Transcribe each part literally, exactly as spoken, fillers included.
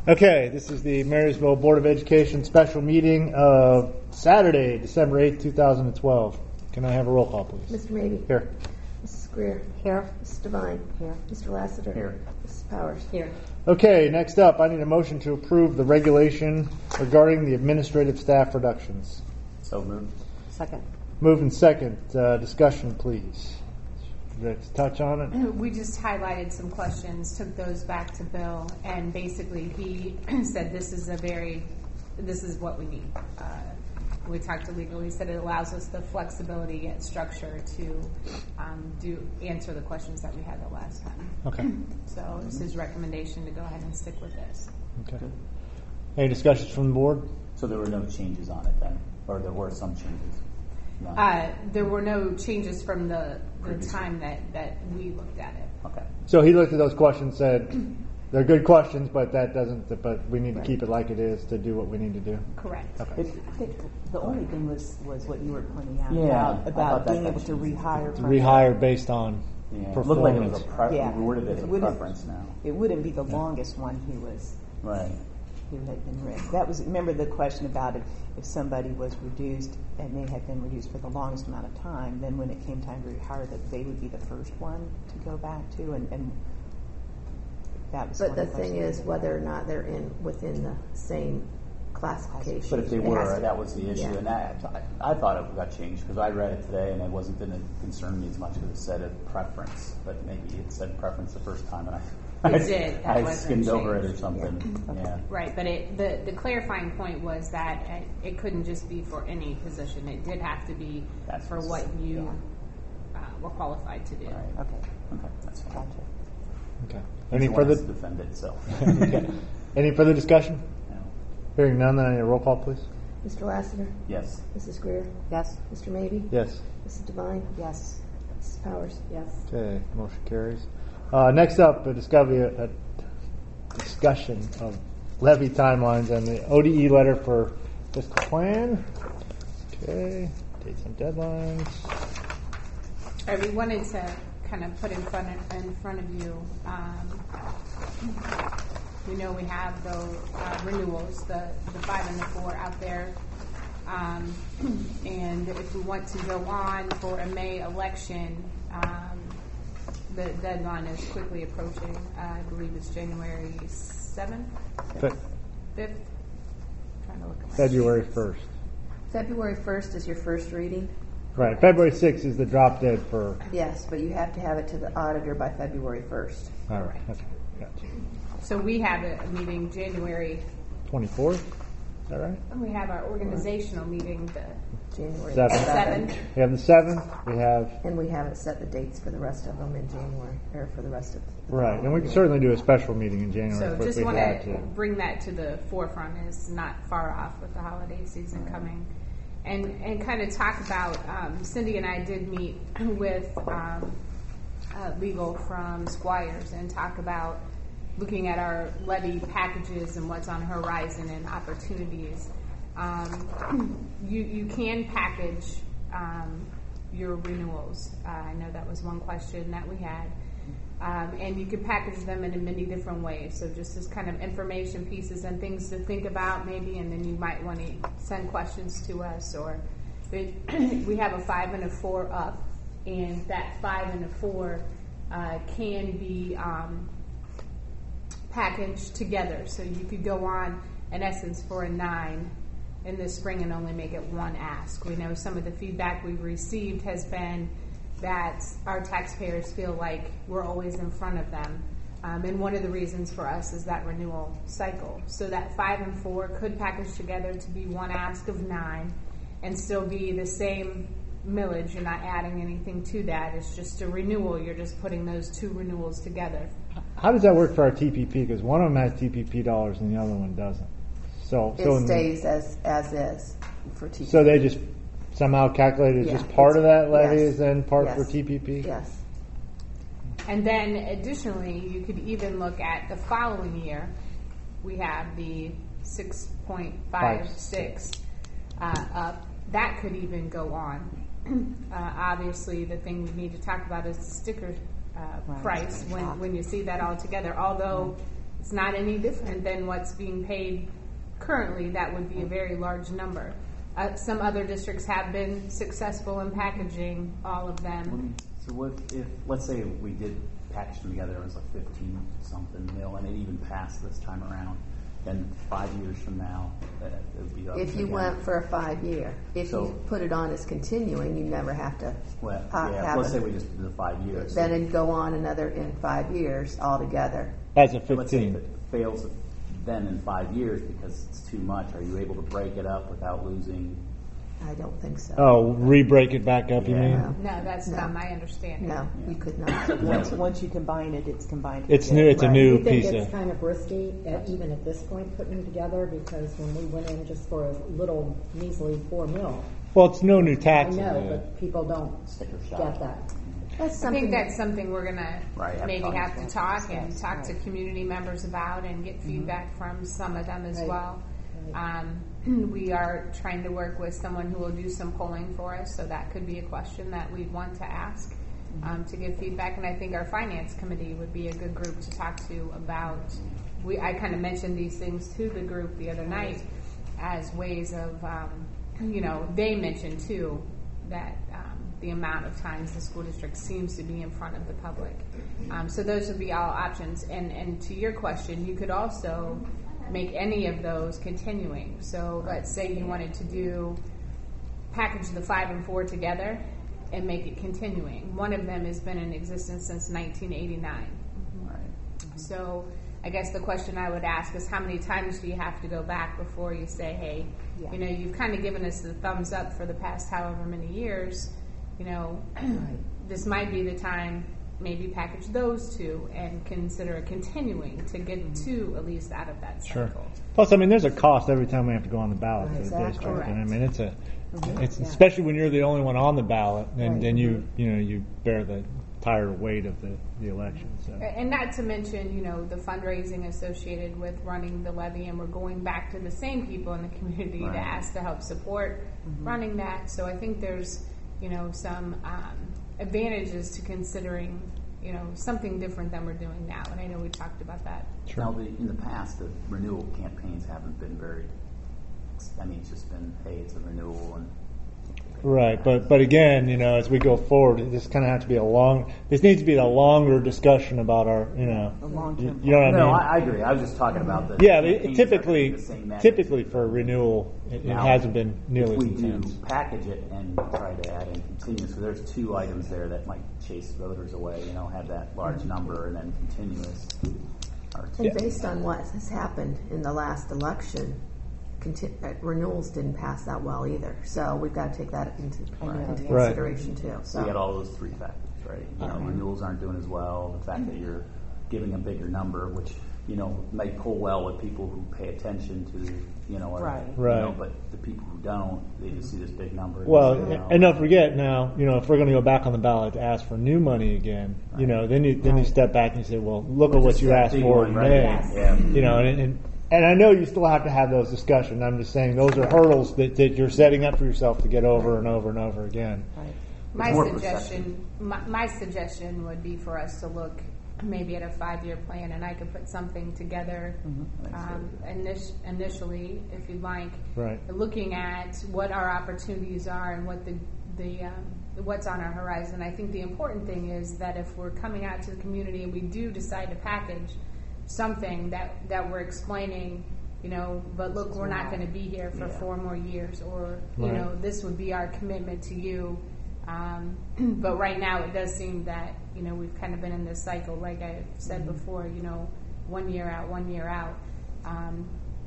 Okay, this is the Marysville Board of Education special meeting of Saturday, December eighth, two thousand twelve. Can I have a roll call, please? Mister Mabee. Here. Missus Greer. Here. Missus Devine. Here. Mister Lassiter. Here. Missus Powers. Here. Okay, next up, I need a motion to approve the regulation regarding the administrative staff reductions. So moved. Second. Move in second. Uh, discussion, please. Let's touch on it. We just highlighted some questions, took those back to Bill, and basically he said this is a very, this is what we need. Uh, we talked to legal. He said it allows us the flexibility and structure to um, do answer the questions that we had the last time. Okay. So it's his recommendation to go ahead and stick with this. Okay. Any discussions from the board? So there were no changes on it then, or there were some changes? No. Uh, there were no changes from the, the Previous. time that, that we looked at it. Okay. So he looked at those questions, said they're good questions, but that doesn't. But we need to keep it like it is to do what we need to do. Correct. Okay. It, the only thing was, was what you were pointing out Yeah, I about, thought about that being got able to changed. rehire. from- Rehire based on Yeah. It performance. looked like it was a pre- Yeah. we worded it as It a wouldn't- preference now. It wouldn't be the longest one he was, Right. who had been read. That was, remember the question about if, if somebody was reduced and they had been reduced for the longest amount of time, then when it came time to rehire, that they would be the first one to go back to, and, and that was But one the of thing questions. is whether or not they're in within the same classification. But if they It were, has to- that was the issue, yeah. and that, I, I thought it got changed because I read it today, and it wasn't going to concern me as much because it said a preference, but maybe it said preference the first time, and I, It I, did. That I wasn't skimmed over it or changed. something. Yeah. Right, but it, the, the clarifying point was that it, it couldn't just be for any position. It did have to be That's for what's- what you uh, were qualified to do. Right. Okay, Okay. That's fine. gotcha. Okay. He's Any the one further? that's to defend it, so. Okay. Any further discussion? No. Hearing none, then I need a roll call, please. Mister Lassiter. Yes. Missus Greer. Yes. Mister Mabee. Yes. Missus Devine. Yes. Missus Powers. Yes. Okay. Motion carries. Uh, next up, a discovery, a, a discussion of levy timelines and the O D E letter for fiscal plan. Okay. Dates and deadlines. All right, we wanted to kind of put in front of, in front of you. Um, we know we have the uh, renewals, the, the five and the four out there. Um, and if we want to go on for a May election, um, the deadline is quickly approaching. Uh, I believe it's January seventh, Fe- fifth. Trying to look at my February sheets. first. February first is your first reading? Right. February sixth is the drop dead for. Yes, but you have to have it to the auditor by February first. All right. Okay. Gotcha. So we have a, a meeting January. twenty-fourth. Is that right? We have our organizational meeting the January Seven. seventh. We have the seventh. We have. And we haven't set the dates for the rest of them in January, or for the rest of the Right. And we can certainly do a special meeting in January So if just we want had to to. bring that to the forefront. It's not far off with the holiday season coming. And and kind of talk about, um, Cindy and I did meet with um, uh, legal from Squires and talk about looking at our levy packages and what's on the horizon and opportunities. Um, you, you can package um, your renewals. Uh, I know that was one question that we had. Um, and you can package them in many different ways. So just as kind of information pieces and things to think about maybe, and then you might want to send questions to us. Or we have a five and a four up, and that five and a four uh, can be um, packaged together. So you could go on, in essence, for a nine in the spring and only make it one ask. We know some of the feedback we've received has been that our taxpayers feel like we're always in front of them. Um, and one of the reasons for us is that renewal cycle. So that five and four could package together to be one ask of nine and still be the same millage. You're not adding anything to that. It's just a renewal. You're just putting those two renewals together. How does that work for our T P P? Because one of them has T P P dollars and the other one doesn't. So, so, in It the- stays as, as is for T P P. so they just somehow calculate it as Yeah, just part of that levy yes, is then part yes, for T P P? Yes. And then additionally, you could even look at the following year. We have the six point five six uh, up. That could even go on. Uh, obviously, the thing we need to talk about is the sticker uh, Right. price when, when you see that all together. Although it's not any different than what's being paid currently. That would be a very large number. Uh, some other districts have been successful in packaging all of them. So what if, let's say we did package them together, it was like fifteen something mil, and it even passed this time around, then five years from now, uh, it would be up If you again. went for a five-year, if So- you put it on as continuing, you never have to Well, ha- yeah, have let's say it. we just did the five years. Then it'd go on another in five years altogether. As a So let's say fifteen. if it fails then in five years because it's too much, are you able to break it up without losing? I don't think so. Oh, re-break it back up, you Yeah. mean? No. No, that's No. not my understanding. No, you could not. Once, once you combine it, it's combined. It's together. new, it's a Right. new We think piece it's of, kind of risky, at, even at this point, putting them together, because when we went in just for a little measly four mil, well, it's no new I taxes. know, yeah. but people don't Sticker shock. get that. That's I something think that's something we're gonna Right, have maybe to have talk to talk and Yes, talk to right. community members about and get feedback from some of them as Right. well. Um, we are trying to work with someone who will do some polling for us, so that could be a question that we'd want to ask um, to give feedback. And I think our finance committee would be a good group to talk to about. We I kind of mentioned these things to the group the other night as ways of, um, you know, they mentioned too that um, the amount of times the school district seems to be in front of the public. Um, so those would be all options. And and to your question, you could also make any of those continuing. So let's say you wanted to do package the five and four together and make it continuing. One of them has been in existence since nineteen eighty-nine. Right. So I guess the question I would ask is how many times do you have to go back before you say, hey, Yeah. you know, you've kind of given us the thumbs up for the past however many years, you know, this might be the time maybe package those two and consider it continuing to get two at least out of that cycle. Sure. Plus, I mean, there's a cost every time we have to go on the ballot for the Exactly. district. And I Correct. mean, it's a, it's Yeah. especially when you're the only one on the ballot, and Right. then you, you know, you bear the entire weight of the, the election. So. And not to mention, you know, the fundraising associated with running the levy, and we're going back to the same people in the community Right. to ask to help support running that. So I think there's, you know, some um, advantages to considering, you know, something different than we're doing now. And I know we talked about that. Sure. Now, the, in the past, the renewal campaigns haven't been very. I mean, it's just been, hey, it's a renewal, and Right, but but again, you know, as we go forward, this kind of has to be a long. This needs to be a longer discussion about our, you know, A long-term you, you know what I no, mean? I, I agree. I was just talking about the yeah, but it, campaigns aren't typically, the same magnitude. typically for renewal, it, it Now, hasn't been nearly if we as do intense. package it and try to add in continuous, so there's two items there that might chase voters away. You know, have that large number and then continuous. Are two. And based on what has happened in the last election, conti- uh, renewals didn't pass that well either. So we've got to take that into, know, into yeah. Right. consideration too. So So you got all those three factors, right? You know, renewals aren't doing as well. The fact that you're giving a bigger number, which you know may pull well with people who pay attention to, you know, or, Right. you Right. know, but the people who don't, they just see this big number. Well, you know. and don't forget now, you know, if we're going to go back on the ballot to ask for new money again, you know, then you then you step back and you say, well, look at what Just you that asked big for one, in right? May. Yes. Yeah. You know, and, and and I know you still have to have those discussions. I'm just saying those are hurdles that, that you're setting up for yourself to get over and over and over again. Right. My more suggestion, my, my suggestion would be for us to look maybe at a five-year plan, and I could put something together um, init- initially, if you'd like. Right. Looking at what our opportunities are and what the the um, what's on our horizon. I think the important thing is that if we're coming out to the community and we do decide to package something that that we're explaining, you know, but look, we're not going to be here for Yeah. four more years, or you Right. know, this would be our commitment to you. Um, but right now, it does seem that you know we've kind of been in this cycle, like I said before. You know, one year out, one year out. Um,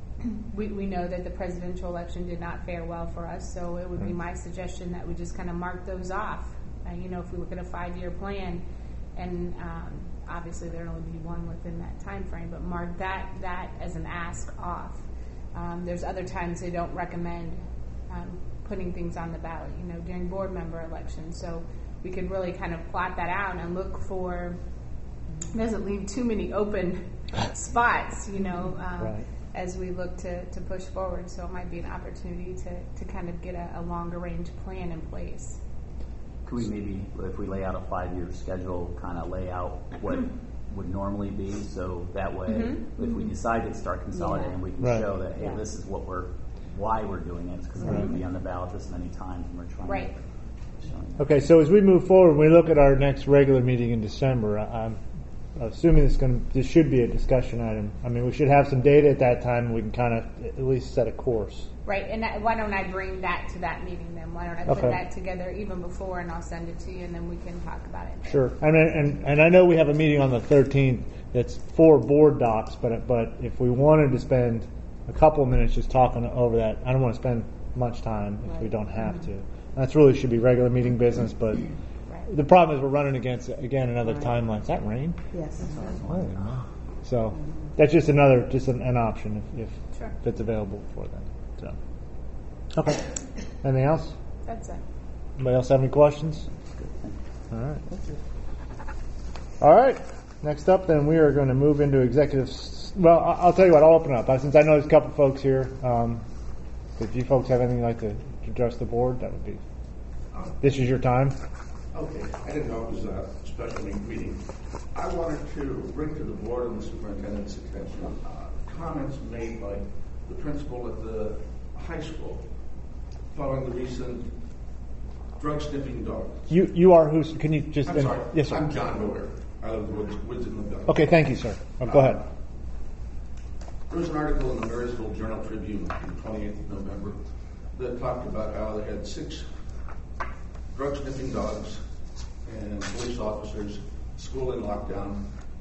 we we know that the presidential election did not fare well for us, so it would be my suggestion that we just kind of mark those off. Uh, you know, if we look at a five-year plan, and um, obviously there'll only be one within that time frame, but mark that that as an ask off. Um, there's other times they don't recommend um, putting things on the ballot, you know, during board member elections. So we could really kind of plot that out and look for, doesn't leave too many open spots, you know, um, Right. as we look to, to push forward. So it might be an opportunity to, to kind of get a, a longer range plan in place. Could we maybe, if we lay out a five-year schedule, kind of lay out what would normally be. So that way, Mm-hmm. if we decide to start consolidating, Yeah. we can Right. show that, hey, Yeah. this is what we're, why we're doing it, because it would be on the ballot this many times, and we're trying Right. to show you. Okay, so as we move forward, we look at our next regular meeting in December. I- I'm assuming this going this should be a discussion item. I mean, we should have some data at that time, and we can kind of at least set a course. Right, and I, why don't I bring that to that meeting then? Why don't I put Okay. that together even before, and I'll send it to you, and then we can talk about it. Sure. I mean, and and I know we have a meeting on the thirteenth that's for board docs, but but if we wanted to spend a couple of minutes just talking over that, I don't want to spend much time if we don't have to. That's really should be regular meeting business, but Right. the problem is we're running against again another timeline. Is that rain? Yes. So that's just another just an, an option if, if, Sure. if it's available for them. So okay. Anything else? That's it. Anybody else have any questions? All right. All right. Next up, then, we are going to move into executive. s- Well, I- I'll tell you what. I'll open up. Uh, Since I know there's a couple folks here, um, if you folks have anything you'd like to address the board, that would be. This is your time. Okay, I didn't know it was a special meeting. I wanted to bring to the board and the superintendent's attention uh, comments made by the principal at the high school following the recent drug sniffing dog. You you are who? Can you just? I'm sorry. Yes, sir. I'm John Miller. I live in the woods, woods in the Okay, thank you, sir. Oh, go ahead. There was an article in the Marysville Journal Tribune on the twenty-eighth of November that talked about how they had six drug sniffing dogs and police officers, school in lockdown.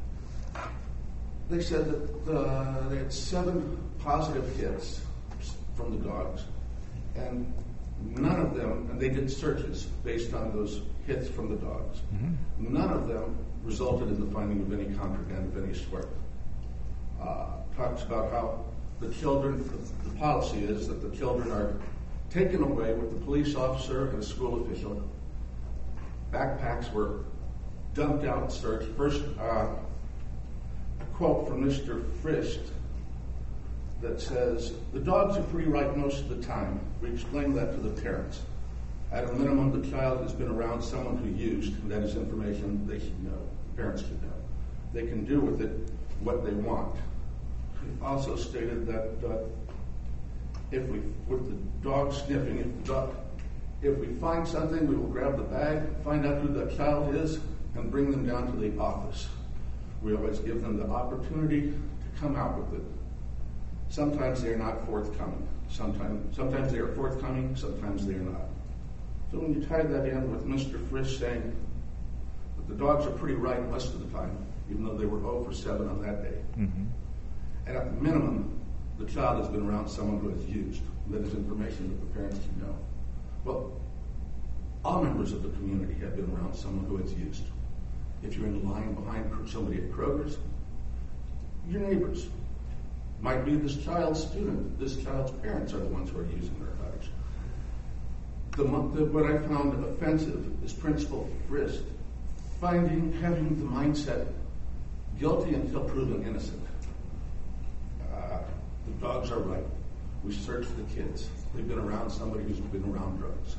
They said that uh, they had seven positive hits from the dogs, and none of them, and they did searches based on those hits from the dogs. Mm-hmm. None of them resulted in the finding of any contraband of any sort. Uh, talks about how the children, the, the policy is that the children are taken away with the police officer and a school official. Backpacks were dumped out and searched. First, uh, a quote from Mister Frist that says, "The dogs are pretty right most of the time. We explain that to the parents. At a minimum, the child has been around someone who used, and that is information they should know, parents should know. They can do with it what they want." He also stated that uh, if we, with the dog sniffing, if the dog, if we find something, we will grab the bag, find out who that child is, and bring them down to the office. We always give them the opportunity to come out with it. Sometimes they are not forthcoming. Sometimes, sometimes they are forthcoming, sometimes they are not. So when you tie that in with Mister Frisch saying that the dogs are pretty right most of the time, even though they were zero for seven on that day, Mm-hmm. and at minimum, the child has been around someone who has used. That is information that the parents should know. Well, all members of the community have been around someone who has used. If you're in line behind somebody at Kroger's, your neighbors might be this child's student. This child's parents are the ones who are using narcotics. The, the, what I found offensive is Principal Frist finding, having the mindset guilty until proven innocent. Uh, the dogs are right. We searched the kids. They've been around somebody who's been around drugs.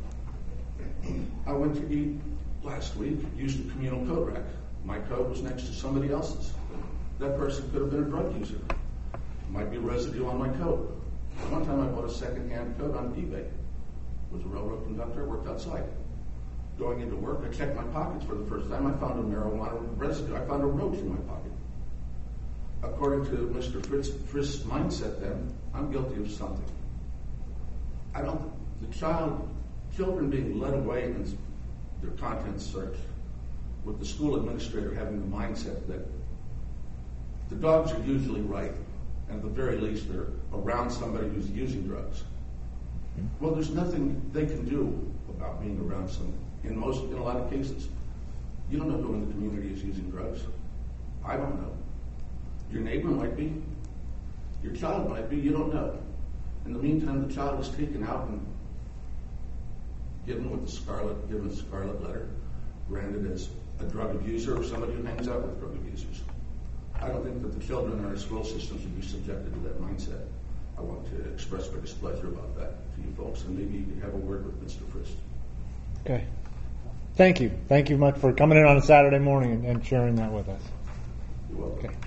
I went to eat last week, used a communal coat rack. My coat was next to somebody else's. That person could have been a drug user. Might be residue on my coat. One time I bought a second-hand coat on eBay. Was a railroad conductor, worked outside. Going into work, I checked my pockets for the first time. I found a marijuana residue. I found a roach in my pocket. According to Mister Fritz, Fritz's mindset then, I'm guilty of something. I don't, the child, children being led away and their contents searched, with the school administrator having the mindset that the dogs are usually right, and at the very least they're around somebody who's using drugs. Well, there's nothing they can do about being around someone. In most, in a lot of cases, you don't know who in the community is using drugs. I don't know. Your neighbor might be. Your child might be. You don't know. In the meantime, the child is taken out and given with the scarlet, given a scarlet letter, branded as a drug abuser or somebody who hangs out with drug abusers. I don't think that the children in our school system should be subjected to that mindset. I want to express my displeasure about that to you folks, and maybe you could have a word with Mister Frist. Okay. Thank you. Thank you much for coming in on a Saturday morning and, and sharing that with us. You're welcome. Okay.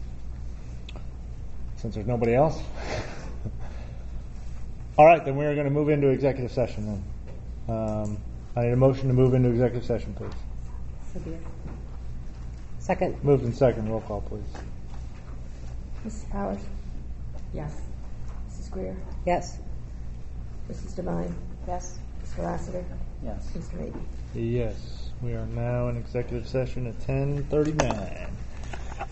Since there's nobody else. All right, then we are going to move into executive session then. Um, I need a motion to move into executive session, please. So be it. Second. Moved in second. Roll call, please. Missus Powers, Yes. Missus Greer, Yes. Missus Devine, Yes. Mister Lassiter, Yes. Mister Mabey. Yes, we are now in executive session at ten thirty-nine.